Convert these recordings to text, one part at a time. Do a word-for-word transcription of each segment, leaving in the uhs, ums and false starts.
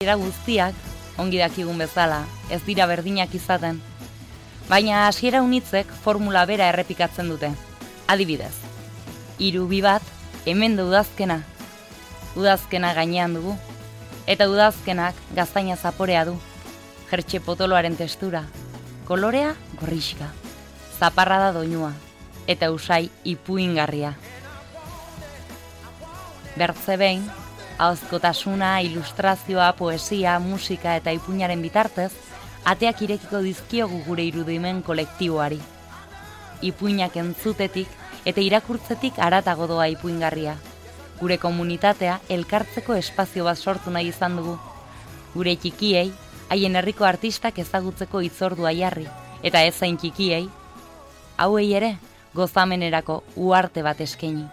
Era guztiak, ongi dakigun bezala, ez dira berdinak izaten. Baina hasiera unitzek formula bera errepikatzen dute. Adibidez, hiru bi bat, hemen da udazkena. Udazkena gainean dugu. Eta udazkenak gaztaina zaporea du. Jertxe potoloaren testura. Kolorea gorrixka. Zaparra da doinua. Eta usai ipuingarria. Bertze behin, ahozkotasuna, ilustrazioa, poesia, musika eta ipuinaren bitartez, ateak irekiko dizkiogu gure irudimen kolektiboari. Ipuinak entzutetik eta irakurtzetik haratago doa ipuingarria. Gure komunitatea elkartzeko espazio bat sortu nahi izan dugu. Gure txikiei, haien herriko artistak ezagutzeko hitzordua jarri, eta ez zain txikiei, hauei ere gozamenerako uarte bat eskaini.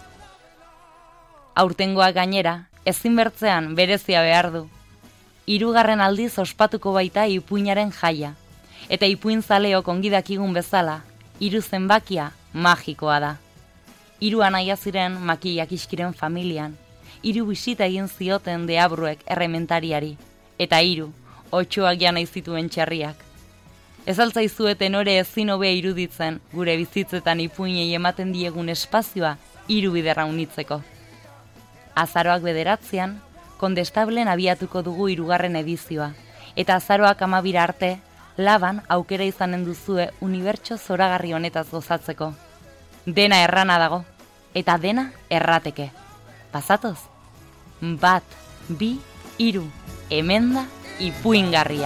Aurtengoak gainera, ezin bertzean berezia behar du. Hirugarren aldiz ospatuko baita ipuinaren jaia, eta ipuinzaleok ongi dakigun bezala, hiru zenbakia magikoa da. Hiru anaia ziren makillak iskiren familian, hiru bisita egin zioten deabruek errementariari, eta hiru otxoak jana izituen txarriak. Ez altzaizueten ore ezin hobea iruditzen gure bizitzetan ipuinei ematen diegun espazioa hiru biderra unitzeko. Azaroak bederatzean, Kondestablen abiatuko dugu hirugarren edizioa, eta azaroak amabira arte, laban aukera izanen duzue unibertso zoragarri honetaz gozatzeko. Dena errana dago, eta dena errateke. Pasatoz? Bat, bi, hiru, hemen da ipuingarria.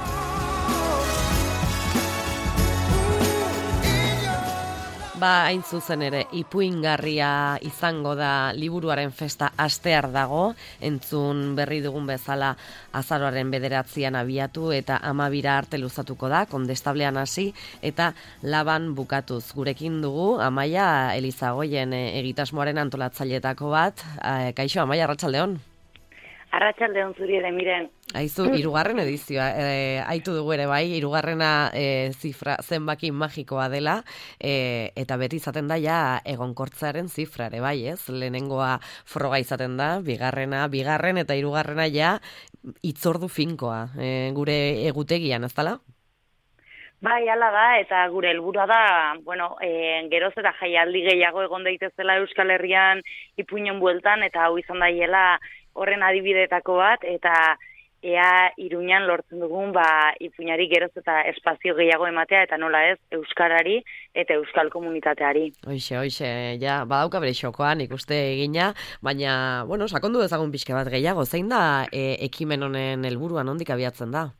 Ba, hain zuzen ere, ipuingarria izango da liburuaren festa astear dago, entzun berri dugun bezala azaroaren bederatzian abiatu eta amabira arte luzatuko da, Kondestablean hasi eta laban bukatuz. Gurekin dugu, Amaia Elizagoien egitasmoaren antolatzailetako bat. Kaixo, Amaia, arratsaldeon. Arratsaldeon zuri ere, miren. Aizu, hirugarren edizioa, e, aitu dugu ere bai, hirugarrena e, zifra zenbaki magikoa dela, e, eta beti izaten da ja egonkortzaren zifra ere bai, ez? Lehenengoa froga izaten da, bigarrena, bigarren eta hirugarrena ja hitzordu finkoa, e, gure egutegian, ez dela? Bai, hala da, eta gure helburua da, bueno, e, geroz eta jaialdi gehiago egon daitezela Euskal Herrian ipuinen bueltan, eta hau izan daiela horren adibidetako bat, eta ea Iruñan lortzen dugun ba, ipuinari geroz eta espazio gehiago ematea, eta nola ez, euskarari eta euskal komunitateari. Hoixe, hoixe, ja, badauka bere xokoan ikuste egina, baina, bueno, sakondu dezagun pixka bat gehiago, zein da e, ekimen honen helburua nondik abiatzen da?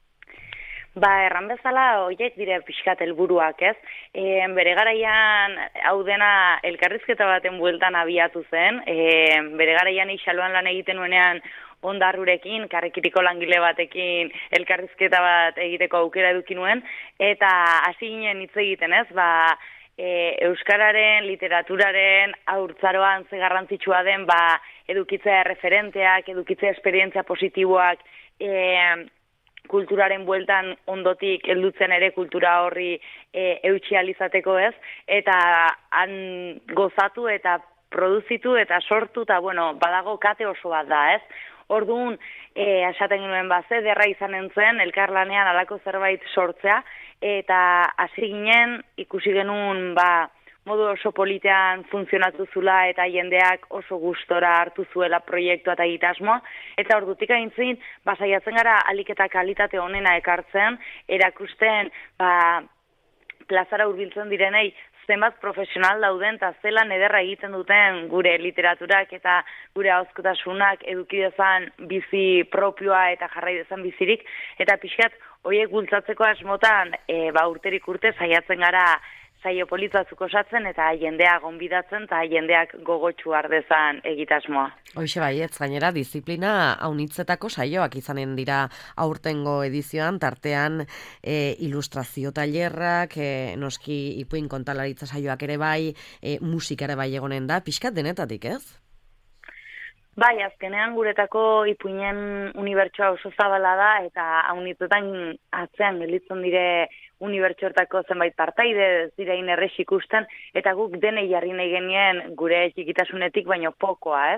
Ba, erran bezala, horiek dire pixkat helburuak, ez? E, bere garaian, hau dena elkarrizketa baten bueltan abiatu zen, e, bere garaian ixaloan lan egiten nuenean ondarrurekin, karrikiriko langile batekin elkarrizketa bat egiteko aukera eduki nuen, eta hasi ginen hitz egiten, ez? Ba, e, euskararen, literaturaren, haurtzaroan ze garrantzitsua den, ba, edukitzea referenteak, edukitzea esperientzia positiboak, e, kulturaren bueltan ondotik heldutzen ere kultura horri e, eutxializateko ez, eta han gozatu eta produzitu eta sortu, eta bueno, badago kate oso bat da ez. Orduan, e, esaten genuen ba, ze derra izanen zen, elkarlanean halako zerbait sortzea, eta hasi ginen ikusi genuen ba, modu oso politean funtzionatu zula eta jendeak oso gustora hartu zuela proiektua eta egitasmoa, eta ordutik aintzin, basaiatzen gara alik eta kalitate honena ekartzen, erakusten ba, plazara hurbiltzen direnei zenbat profesional dauden eta zelan ederra egiten duten gure literaturak eta gure ahozkotasunak eduki dezan bizi propioa eta jarrai dezan bizirik, eta pixkat horiek bultzatzeko asmotan e, ba, urterik urte saiatzen gara saio polit batzuk osatzen eta jendea gonbidatzen eta jendeak gogotsu ardezan egitasmoa. Hoixe baietz, gainera, disiplina haunitzetako saioak izanen dira aurtengo edizioan, tartean e, ilustrazio tailerrak, e, noski ipuin kontalaritza saioak ere bai, e, musika ere bai egonen da, pixkat denetatik, ez? Bai, azkenean guretako ipuinen unibertsoa oso zabala da, eta haunitzetan atzean gelditzen dire unibertsortako zenbait partaide, ez dira inerrez ikusten, eta guk denei jarri nahi genien gure txikitasunetik baino pokoa, ez?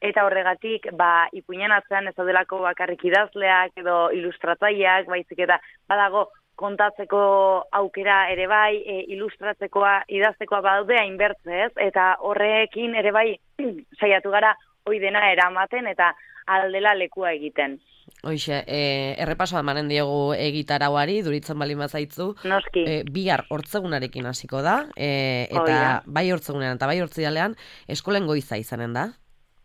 eta horregatik, ba, ipuinen atzean ez daudelako bakarrik idazleak edo ilustratzaileak, baizik eta badago kontatzeko aukera ere bai, e, ilustratzekoa, idaztekoa badaude hainbertze, ez? Eta horrekin ere bai saiatu gara hoi dena eramaten eta aldela lekua egiten. Hoixe, e, errepasoa emanen diogu egitarauari, duritzen bali mazaitzu. Noski. E, bihar hortzegunarekin hasiko da, e, eta Oida. bai hortzegunean eta bai hortzidalean eskolen goiza izanen da.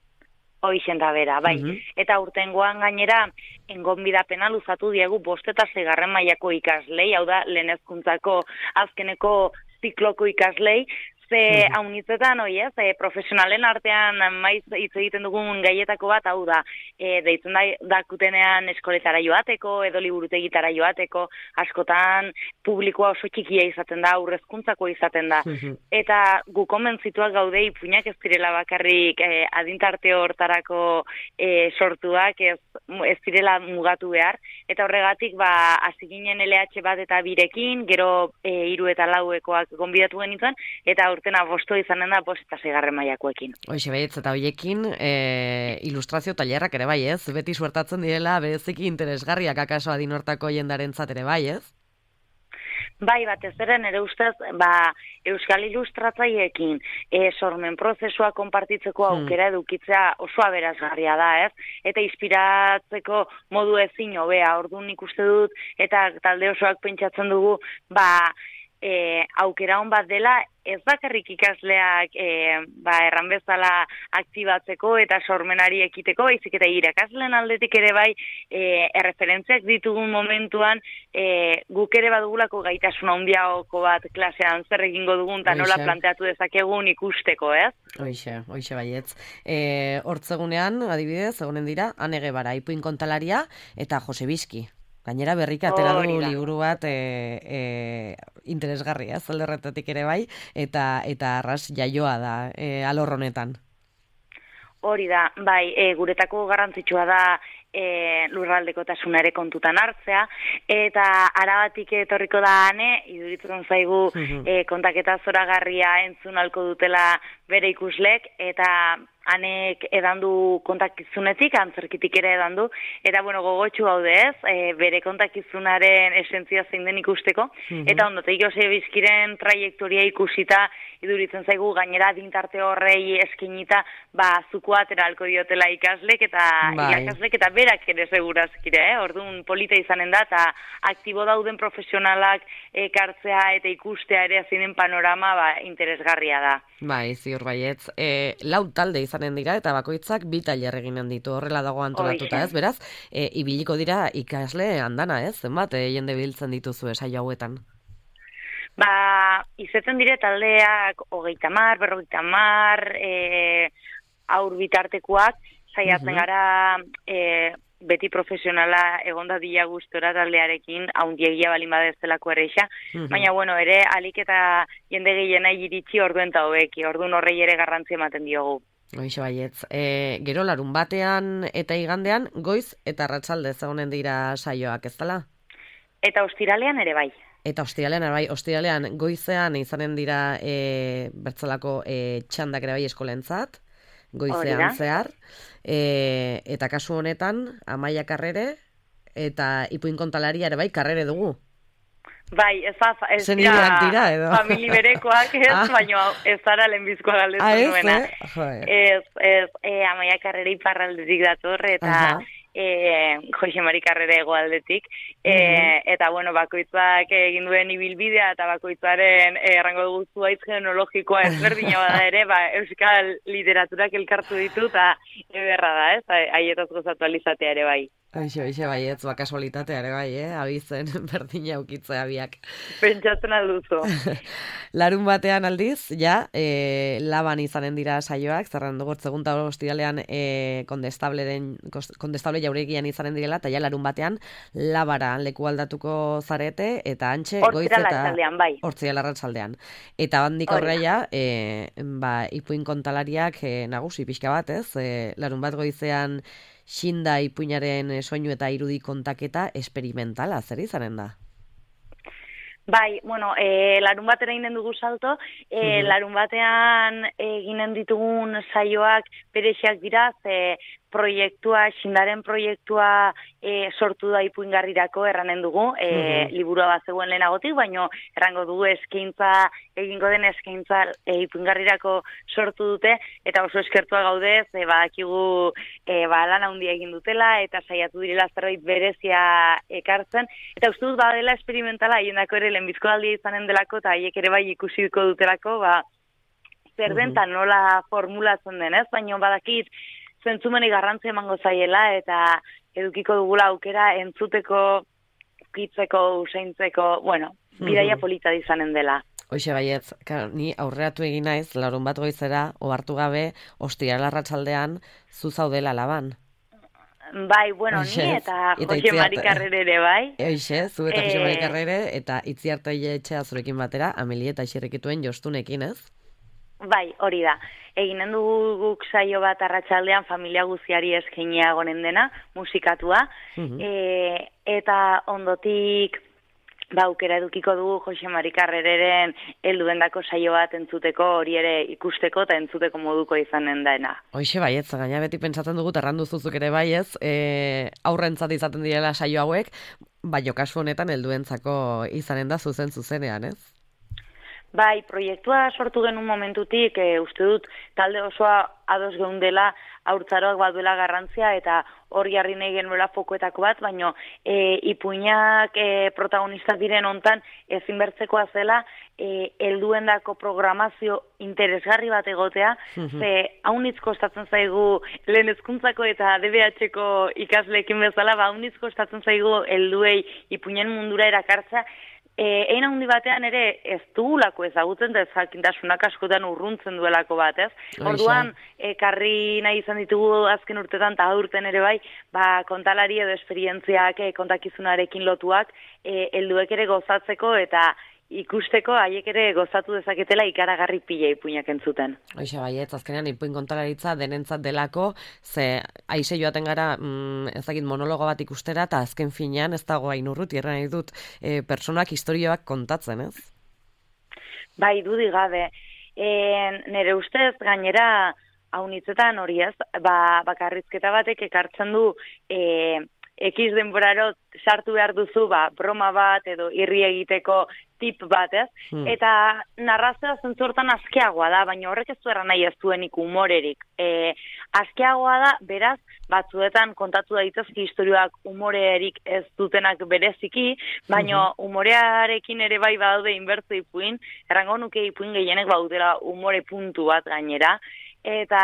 Hoixen da bera, bai. Mhm. Eta urtengoan gainera, engonbidapena luzatu diegu bost eta seigarren mailako ikaslei, hau da, lehen hezkuntzako azkeneko zikloko ikaslei, ze haunitzetan, oi ez, e, profesionalen artean maiz hitz egiten dugun gaietako bat, hau da, e, deitzen da, dakutenean eskoletara joateko, edo liburutegitara joateko, askotan publikoa oso txikia izaten da, aurrezkuntzako izaten da. Eta gu konbentzituak gaude ipuinak ez direla bakarrik e, adintarte hortarako e, sortuak, ez, ez direla mugatu behar, eta horregatik, ba, hasi ginen L H bat eta birekin, gero e, hiru eta lauekoak gonbidatu genitzen, eta urtena bosto izanen da bost eta seigarren mailakoekin. Hoixe, baietz, eta hoiekin e, ilustrazio tailerrak ere bai, ez? Beti suertatzen direla, bereziki interesgarriak akaso adinortako jendarentzat ere bai, ez? Bai, batez ere nire ustez, ba, euskal ilustratzaileekin e, sormen prozesua konpartitzeko aukera edukitzea oso aberasgarria da, ez? Eta inspiratzeko modu ezin hobea, orduan nik uste dut, eta talde osoak pentsatzen dugu, ba, e, aukera hon bat dela, ez bakarrik ikasleak e, ba, erran bezala aktibatzeko eta sormenari ekiteko, baizik eta irakasleen aldetik ere bai e, erreferentziak ditugun momentuan e, guk ere badugulako gaitasun handiagoko bat klasean zer egingo dugun eta nola planteatu dezakegun ikusteko, ez? Hoixe, hoixe baietz. E, hortzegunean, adibidez, egonen dira, Ane Gebara, ipuin kontalaria eta Jose Bizki. Gainera berrik atera du liburu bat e, e, interesgarria, zelderretatik ere bai, eta eta arras jaioa da e, alor honetan. Hori da, bai, e, guretako garrantzitsua da e, lurraldekotasuna ere kontutan hartzea, eta arabatik etorriko da Ane, iduritzen zaigu e, kontaketa zoragarria entzun halko dutela bere ikuslek, eta Anek edandu kontakizunetik, antzerkitik ere edandu, eta bueno, gogotxu gaude ez, e, bere kontakizunaren esentzia zein den ikusteko, eta ondotik Jose Bizkiren traiektoria ikusita, iduritzen zaigu gainera dintarte horrei eskinita, ba, zuko atera alko diotela ikaslek, eta bai. Irakaslek, eta berak ere segurazkire, eh? Orduan polita izanen da, eta aktibo dauden profesionalak ekartzea eta ikustea ere azinen panorama, ba, interesgarria da. Bai, ziur baietz. E, lau talde izanen dira eta bakoitzak bi tailer eginen ditu, horrela dago antolatuta, ez? Beraz, e, ibiliko dira ikasle andana, ez? Zenbat e, jende biltzen dituzu saio hauetan? Ba, izaten dire taldeak hogeita hamar, berrogeita hamar, e, aur bitartekoak, saiatzen uh-huh. gara e, beti profesionala egonda dila gustora taldearekin, haundiegia balin badeztelako erreixa, uh-huh. baina bueno, ere alik eta jende gehiena iritsi orduen eta hobeki, orduen horrei ere garrantzi ematen diogu. Hoixe baietz. E, gero larun batean eta igandean goiz eta arratsalde ezagunen dira saioak, ez dela? Eta ostiralean ere bai. Eta ostiralean ere bai, ostiralean goizean izanen dira e, bertzalako e, txandak ere bai eskolentzat, goizean zehar, e, eta kasu honetan Amaia Karrere eta ipuin kontalaria ere bai Karrere dugu. Bai, ez da, ez dira, famili berekoak ez, ah. baina ez zara lehenbizkoa galdetzen ah, nuena. Eh? Ez, ez, e, Amaia Karrere iparraldetik dator, eta e, Jose Mari Karrere hegoaldetik, e, uh-huh. eta bueno, bakoitzak egin duen ibilbidea, eta bakoitzaren errango dugu zuaitz genealogikoa ezberdina bada ere, ba, euskal literaturak elkartu ditu, eta ederra da, ez, haietaz gozatu alizatea ere bai. Aixe, aixe, bai, ez, ba, kasualitatea ere bai, eh? Abizen, berdina aukitzea biak. Pentsatzen alduzu. Larun batean aldiz, ja, e, laban izanen dira saioak, zerran dugu, segun eta hostiralean e, kondestable jauregian izanen direla, eta ja, larun batean labara leku aldatuko zarete, eta antxe, goiz eta... bai. Hortzia larratzaldean. Eta handik aurreia, e, ba, ipuin kontalariak e, nagusi pixka bat, ez? E, larun bat goizean... Xinda ipuinaren soinu eta irudi kontaketa esperimentala, zer izanen da? Bai, bueno, e, larun batera eginen dugu salto, e, larun batean eginen ditugun saioak berexiak dira, ze proiektua, xindaren proiektua e, sortu da ipuingarrirako erranen dugu, e, liburua bat zegoen lehenagotik, baino errango dugu eskaintza, egingo den eskaintza e, ipuingarrirako sortu dute, eta oso eskertua gaudez, e, badakigu e, ba, lan handia egin dutela, eta saiatu direla zerbait berezia ekartzen, eta uste dut badela esperimentala, hiendako ere lehenbizko aldia izanen delako, eta haiek ere bai ikusiko dutelako, ba, zer den, eta nola formulatzen denez, baina badakit, zentzumeni garrantzia emango zaiela eta edukiko dugula aukera entzuteko, ukitzeko, useintzeko, bueno, bidaia polita izanen dela. Hoxe baietz, ni aurreatu egin naiz, larun bat goizera, ohartu gabe, ostiral arratsaldean zu zaudela laban. Bai, bueno, Oixez, ni eta Jose Mari Carrere ere, bai. Eixe, zu eta e... Jose Mari Carrere, eta Itziarte etxea zurekin batera, Amelie eta Xerrikituen jostunekin, ez? Bai, hori da. Eginen dugu guk saio bat arratsaldean familia guztiari eskainia gonen dena, musikatua, uh-huh. e, eta ondotik ba, aukera edukiko dugu Jose Mari Carrereren helduendako saio bat entzuteko, hori ere ikusteko eta entzuteko moduko izanen dena. Hoixe baietz, gaina beti pentsatzen dugu errandu zuzuk ere baiez, e, aurrentzat izaten direla saio hauek, baina kasu honetan helduentzako izanen da zuzen zuzenean, ez? Bai, proiektua sortu genuen momentutik, e, uste dut talde osoa ados geundela haurtzaroak baduela garrantzia eta hori jarri nahi genuela fokoetako bat, baina e, ipuinak e, protagonistak diren hontan ezinbertzekoa zela e, helduendako programazio interesgarri bat egotea, mm-hmm. ze haunitz kostatzen zaigu lehen hezkuntzako eta D B H-ko ikasleekin bezala, ba haunitz kostatzen zaigu helduei ipuinen mundura erakartza. Egin handi batean ere ez dugulako ezagutzen da ez jakintasunak askotan urruntzen duelako bat, ez? Orduan, ekarri nahi izan ditugu azken urtetan eta urten ere bai, ba, kontalari edo esperientziak kontakizunarekin lotuak helduek ere gozatzeko eta ikusteko haiek ere gozatu dezaketela ikaragarri pila ipuinak entzuten. Hoixe baietz, azkenean ipuin kontalaritza denentzat delako, ze aize joaten gara mm, ezagit monologo bat ikustera, eta azken finean ez dago hain urruti, erran nahi dut, e, personak historioak kontatzen, ez? Bai, dudik gabe. E, nere ustez, gainera, haunitzetan hori ez, ba, bakarrizketa batek ekartzen du e, ekiz denboraro sartu behar duzu, ba, broma bat edo irri egiteko tip bat, ez? Hmm. Eta narrazioa zentzortan askeagoa da, baina horrek ez duera nahi ez duenik humorerik. E, askeagoa da, beraz, batzuetan kontatu daitezki historioak humorerik ez dutenak bereziki, baina hmm. humorearekin ere bai badaude inbertso ipuin, errango nuke ipuin gehienek baudela humore puntu bat gainera, eta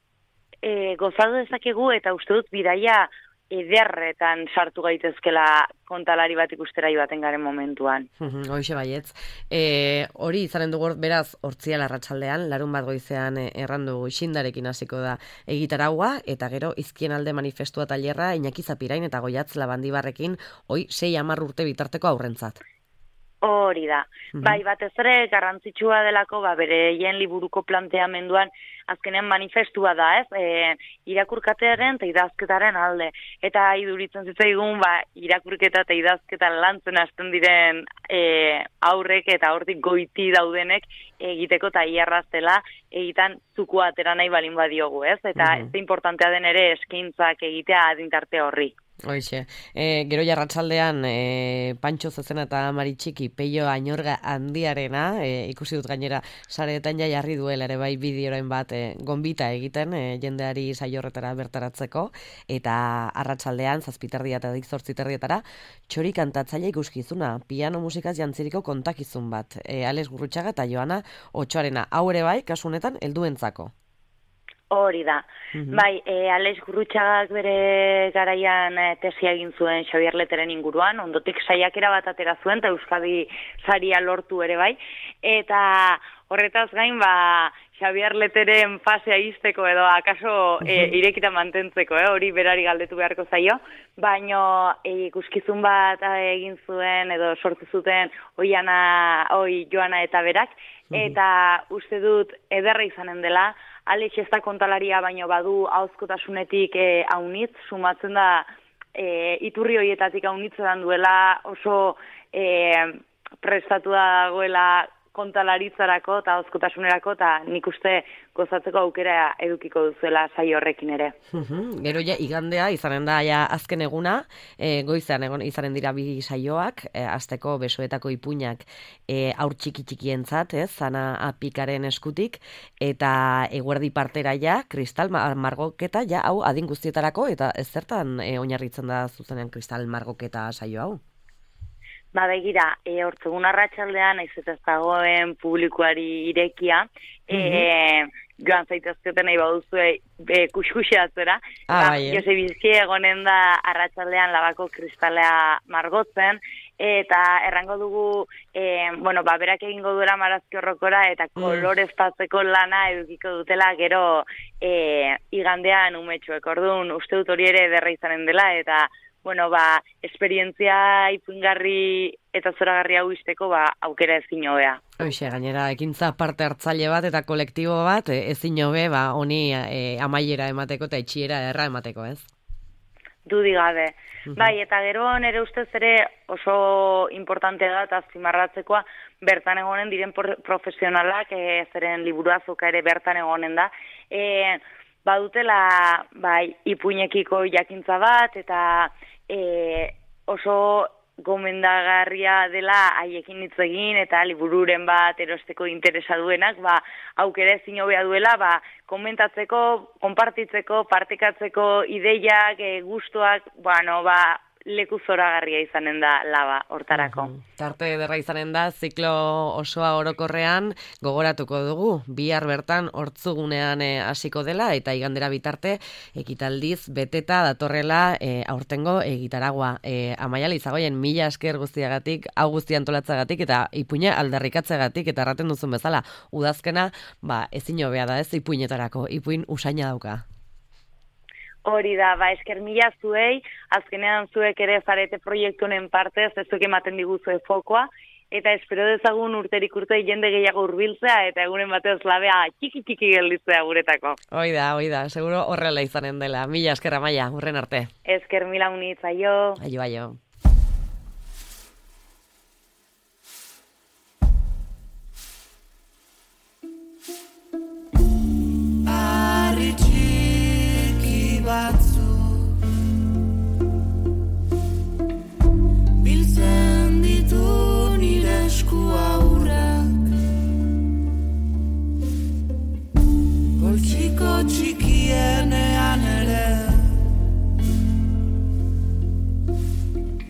e, gozatu dezakegu eta uste dut bidaia ederretan sartu gaitezkela kontalari bat ikustera baten garen momentuan. Hoxe baietz. E, hori izanen dugu beraz hortzial arratsaldean, larun bat goizean errandu xindarekin hasiko da egitaragua, eta gero izkien alde manifestua tailerra Iñaki Zapirain eta Goiatz Labandibarrekin hoi sei hamar urte bitarteko aurrentzat. Hori da. Mm-hmm. Bai, batez ere garrantzitsua delako, ba, bereien liburuko planteamenduan azkenean manifestua da, ez? E, irakurkatearen eta idazketaren alde. Eta iduritzen zitzaigun, ba, irakurketa eta idazketa lantzen hasten diren e, aurrek eta hortik goiti daudenek egiteko eta iarraztela egitan zuku atera nahi balin badiogu, ez? Eta mm-hmm. ez importantea den ere eskaintzak egitea adintarte horri. Hoixe, e, gero jarratsaldean e, Pantxo Zezena eta Maritxiki Peio Añorga handiarena, e, ikusi dut gainera sareetan ja jarri duela ere bai bideoren bat e, gonbita egiten e, jendeari saio-horretara bertaratzeko, eta arratsaldean zazpiterdia eta zortziterdietara txori kantatzaile ikuskizuna, piano musikaz jantziriko kontakizun bat, e, Alex Gurrutxaga eta Joana Otxoarena, hau ere bai, kasu honetan helduentzako. Hori da. Mm-hmm. Bai, e, Alex Gurrutxagak bere garaian e, tesia egin zuen Xabier Leteren inguruan, ondotik saiakera bat atera zuen, eta Euskadi saria lortu ere bai. Eta horretaz gain, ba, Xabier Leteren fasea izteko edo akaso e, irekita mantentzeko, eh? Hori berari galdetu beharko zaio, baino e, ikuskizun bat egin zuen edo sortu zuten oiana, oi Joana eta berak, eta uste dut ederra izanen dela, Alex ez da kontalaria, baino badu ahozkotasunetik e, haunitz, sumatzen da e, iturri horietatik haunitzetan duela oso e, prestatua dagoela kontalaritzarako eta ozkotasunerako, eta nik uste gozatzeko aukera edukiko duzuela saio horrekin ere. Gero ja, igandea, izanen da ja azken eguna, e, goizean egon, izanen dira bi saioak, e, azteko besoetako ipuinak e, aur txiki txikientzat, ez, Zana Apikaren eskutik, eta eguerdi partera ja, kristal margoketa, ja, hau adin guztietarako, eta ez zertan e, oinarritzen da zuzenean kristal margoketa saio hau? Ba, begira, e, hortzegun arratsaldean, naiz eta ez dagoen publikoari irekia, e, joan zaitezketen nahi baduzue e, kuskuxeatzera. Ah, ba, Jose Bizki egonen da arratsaldean Labako kristalea margotzen, eta errango dugu, e, bueno, ba, berak egingo duela marazki horrokora, eta koloreztatzeko lana edukiko dutela gero e, igandean umetxuek. Orduan, uste dut hori ere derra izanen dela, eta bueno, ba, esperientzia ipuingarri eta zoragarri hau izteko, ba, aukera ezin hobea. Hoxe, gainera, ekintza parte hartzaile bat eta kolektibo bat, ezin hobe, ba, honi e, amaiera emateko eta itxiera erra emateko, ez? Dudi gabe. Bai, eta gero nere ustez ere oso importante da eta azpimarratzekoa bertan egonen diren profesionalak, e, zeren liburu azoka ere bertan egonen da, e, badutela bai, ipuinekiko jakintza bat, eta e, oso gomendagarria dela haiekin hitz egin eta libururen bat erosteko interesa duenak, ba, aukera ezin hobea duela, ba, komentatzeko, konpartitzeko, partekatzeko ideiak, e, gustuak, bueno, ba, leku zoragarria izanen da Laba hortarako. Uh-huh. Tarte ederra izanen da, ziklo osoa orokorrean gogoratuko dugu. Bihar bertan hortzugunean e, hasiko dela eta igandera bitarte ekitaldiz beteta datorrela e, aurtengo egitaragua. E, Amaia Leizagoien mila esker guztiagatik, hau guzti antolatzagatik eta ipuina aldarrikatzeagatik eta erraten duzun bezala. Udazkena, ba, ezin hobea da ez ipuinetarako, ipuin usaina dauka. Hori da, ba, esker mila zuei, azkenean zuek ere zarete proiektu honen partez, ez zuek ematen diguzue fokoa, eta espero dezagun urterik urte jende gehiago hurbiltzea eta egunen batez Labea txiki-txiki gelditzea guretako. Hoi da, hoi da, seguro horrela izanen dela. Mila esker Amaia, urren arte. Esker mila unitz, aio. Aio, aio. Batzuk biltzen ditu nire esku aurrak, poltsiko txikienean ere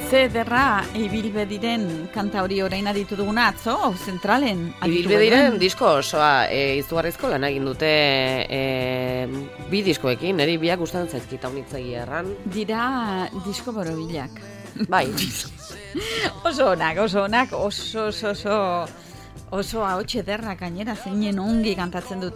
Ze derra ibilbediren kanta hori orain aditu duguna atzo, zentralen aditu Ibilbediren disko osoa e, izugarrizko lan egin dute e, bi diskoekin, niri biak gustatzen zaizkit haunitzegi erran. Dira disko borobilak. Bai. Oso onak, oso onak, oso, oso, oso, oso ahots ederrak gainera, zeinen ongi kantatzen dute.